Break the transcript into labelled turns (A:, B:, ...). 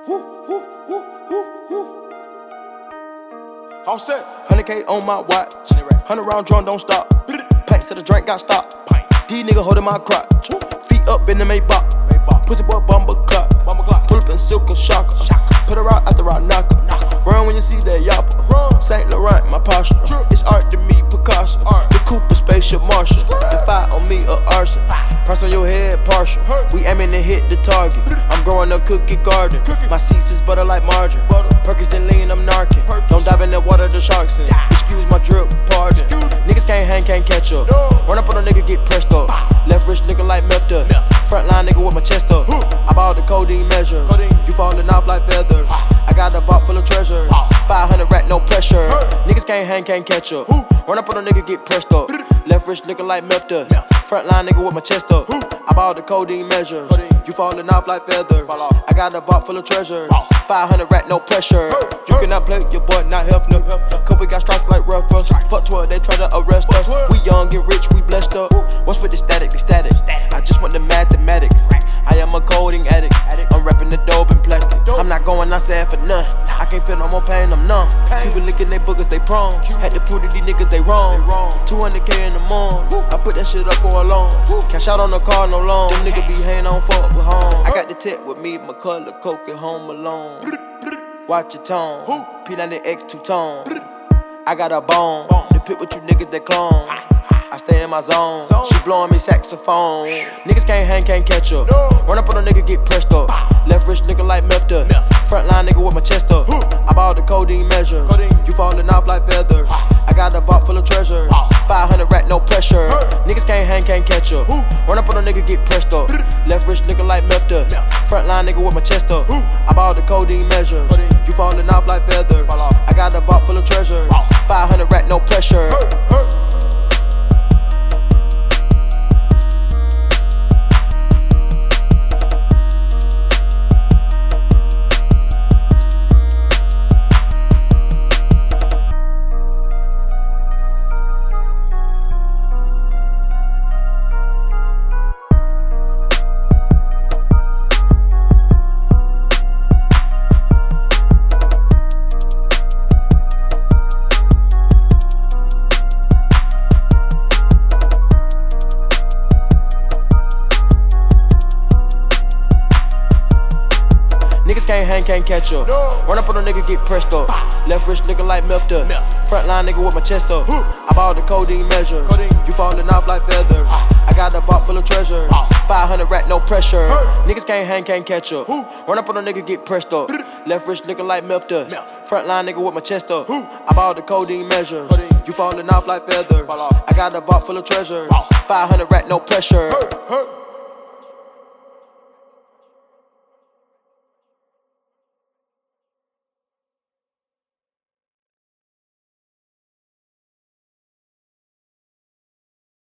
A: All set.
B: 100K on my watch. 100 round drum, don't stop. Packs to the drink, got stopped. These niggas holding my crotch. Feet up in the Maybach. Pussy boy, bumper clock. Pull up in silk and shocker. Put her out after I knock her. Run when you see that yapper. Saint Laurent, my posture. It's art to me, precaution. The Cooper, spaceship, Marshall. The fire on me, a arson. Price on your head, partial. We aiming to hit the target. I'm growing a cookie garden. My seats is butter like margarine. Perkins and lean, I'm narking. Don't dive in the water, the sharks in. Excuse my drip, pardon. Niggas can't hang, can't catch up. Run up on a nigga, get pressed up. Left wrist looking like meth up. Frontline nigga with my chest up. I bought the codeine measure. You falling off like feathers. I got a vault full of treasure. 500 rack, no pressure. Niggas can't hang, can't catch up. Run up on a nigga, get pressed up. Left wrist looking like meth dust. Frontline nigga with my chest up. I bought the codeine measure. You falling off like feathers. I got a vault full of treasure. 500 rack, no pressure. You cannot play your boy, not help no. Cause we got stripes like rougher. Fuck 12, they try to arrest us. We young and rich, we blessed up. What's with the static, the static? I just want the mathematics. I am a coding addict. I'm rapping the dope and plastic. I'm not going outside for none. I can't feel no more pain, I'm numb. People licking they boogers, they prone. Had to prove to these niggas they wrong. 200K in the morning. I put that shit up for a loan. Cash out on the car, no loan. Them niggas be hanging on fuck with home. I got the tip with me, my color, coke at home alone. Watch your tone. P90X two-tone. I got a bone. The pit with you niggas that clone. I stay in my zone. She blowing me saxophone. Niggas can't hang, can't catch up. Run up on a nigga, get pressed up. Left wrist looking like meth dust. Frontline nigga with my chest up. I bought the codeine measure. You falling off like feathers. I got a vault full of treasure. 500 rack, no pressure. Niggas can't hang, can't catch up. Run up on a nigga, get pressed up. Left wrist looking like meth dust. Frontline nigga with my chest up. I bought the codeine measure. You falling off like feathers. I got a vault full of treasure. 500 rack, no pressure. Niggas can't hang, can't catch up. Run up on a nigga, get pressed up. Left wrist looking like meth dust. Frontline nigga with my chest up. I bought the codeine measure. You falling off like feathers. I got a vault full of treasure. 500 rack, no pressure. Niggas can't hang, can't catch up. Run up on a nigga, get pressed up. Left wrist looking like meth dust. Frontline nigga with my chest up. I bought the codeine measure. You falling off like feathers. I got a vault full of treasure. 500 rack, no pressure.